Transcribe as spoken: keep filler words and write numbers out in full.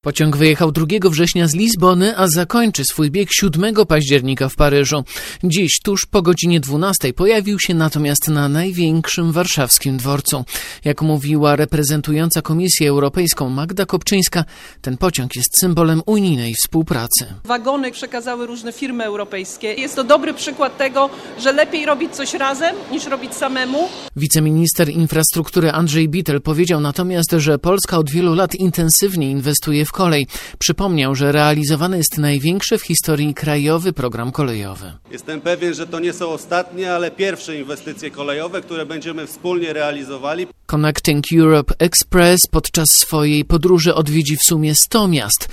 Pociąg wyjechał drugiego września z Lizbony, a zakończy swój bieg siódmego października w Paryżu. Dziś, tuż po godzinie dwunastej, pojawił się natomiast na największym warszawskim dworcu. Jak mówiła reprezentująca Komisję Europejską Magda Kopczyńska, ten pociąg jest symbolem unijnej współpracy. Wagony przekazały różne firmy europejskie. Jest to dobry przykład tego, że lepiej robić coś razem, niż robić samemu. Wiceminister infrastruktury Andrzej Bittel powiedział natomiast, że Polska od wielu lat intensywnie inwestuje w kolej. Przypomniał, że realizowany jest największy w historii krajowy program kolejowy. Jestem pewien, że to nie są ostatnie, ale pierwsze inwestycje kolejowe, które będziemy wspólnie realizowali. Connecting Europe Express podczas swojej podróży odwiedzi w sumie sto miast.